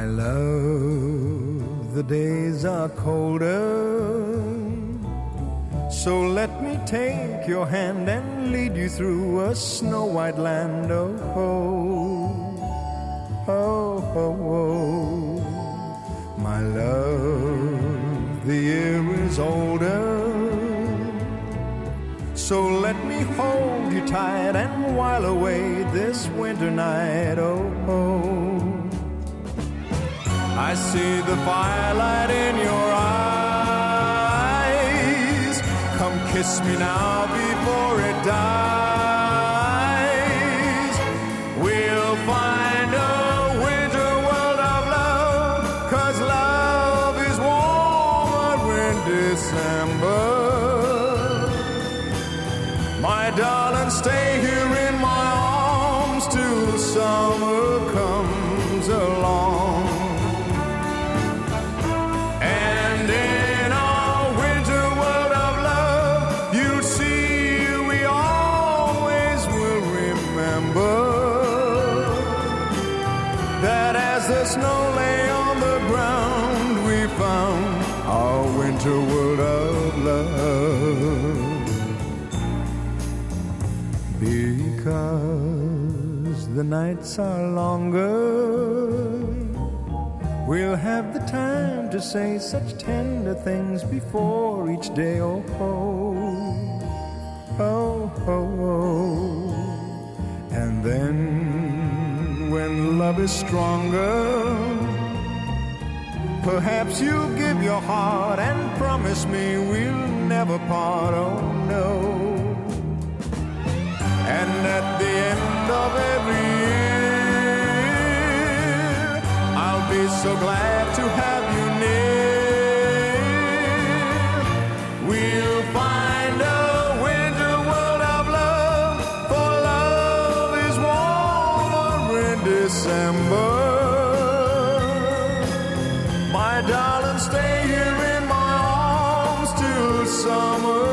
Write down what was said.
My love, the days are colder, so let me take your hand and lead you through a snow-white land. Oh, oh, oh, oh, oh. My love, the year is older, so let me hold you tight and while away this winter night. Oh, oh. I see the firelight in your eyes. Come kiss me now before it dies. We'll find a winter world of love, 'cause love is warmer in December. My darling, stay here in my arms till summer comes along. Snow lay on the ground, we found our winter world of love. Because the nights are longer, we'll have the time to say such tender things before each day. Oh, oh, oh, oh, oh. And then when love is stronger, perhaps you'll give your heart and promise me we'll never part. Oh no. And at the end of every year, I'll be so glad to have you near. We'll find a winter world of love, for love is warmer in December. My darling, stay here in my arms till summer